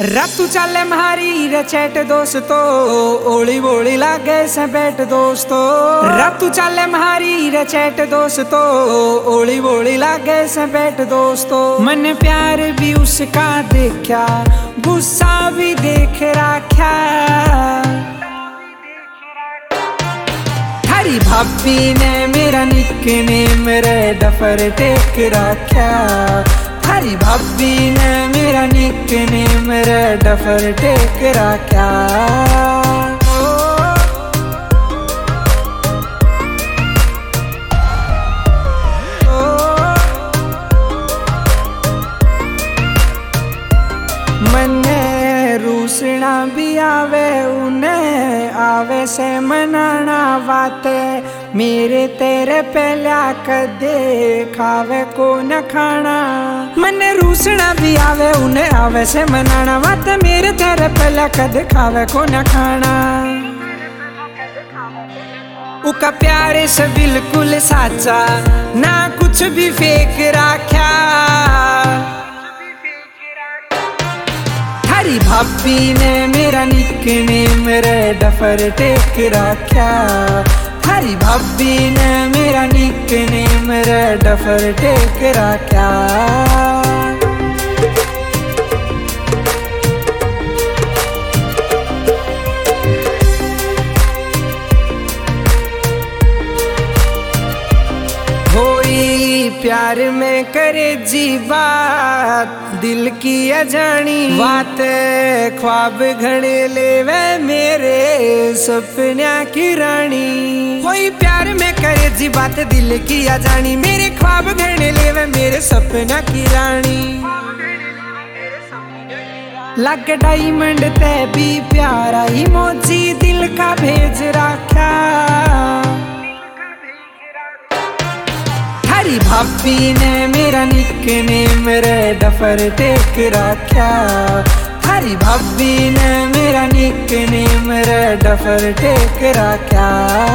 रातू चाले म्हारी रे चैट दोस्तो, ओली बोली लागे से बैठ दोस्तो। रातू चाले म्हारी रे चैट दोस्तो, ओली बोली लागे से बैठ दोस्तो। मन प्यार भी उसका देखा, गुस्सा भी देख रखा। थारी भाभी ने मेरा निकनेम रेड फॉर टेक रखा। थारी भाभी ने मेरा निकनेम रेड फॉर टेक रखा। मने रूसना भी आवे, उन्हें आवे से मनाना बाते। मेरे तेरे पहला कदे खावे को न खाना। मने रूसना भी आवे, उन्हें आवे से मनाना बाते। मेरे तेरे पहला कदे खावे को न खाना। उका प्यारे से बिल्कुल साचा, ना कुछ भी फेक रखा। थारी भाभी ने मेरा निकनेम रेड फॉर टेक रखा। थारी भाभी ने मेरा निकनेम रेड फॉर टेक रखा। प्यार में करे जी बात, दिल की अजानी बात। ख्वाब घड़े लेवे मेरे सपना की रानी। कोई प्यार में करे जी बात, दिल की अजानी। मेरे ख्वाब घड़े लेवे मेरे सपना की रानी। लग डायमंड ते भी प्यारा इमोजी दिल का भेज रखा। थारी भाभी ने मेरा निकनेम रेड फॉर टेक रखा। थारी भाभी ने मेरा निकनेम रेड फॉर टेक रखा।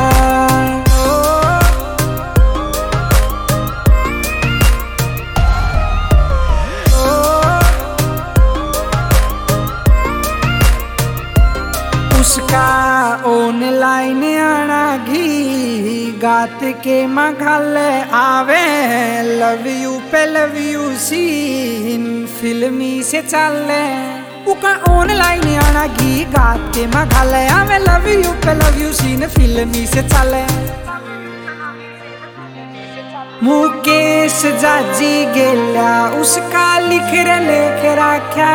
उसका ऑनलाइन आना घी गात के मघल आवे। लव यू पे लव यू सीन फिल्मी से चले। उका ऑनलाइन आना घी गात के मघल आवे। लव यू पे लव यू सीन फिल्मी से चले। मुकेश जाजी गेला उसका लिख लेख रखा।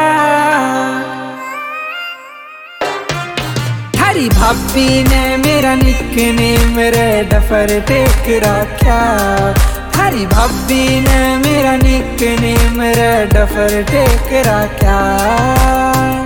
थारी भाभी ने मेरा निकनेम रेड फॉर टेक रखा। थारी भाभी ने मेरा निकनेम रेड फॉर टेक रखा।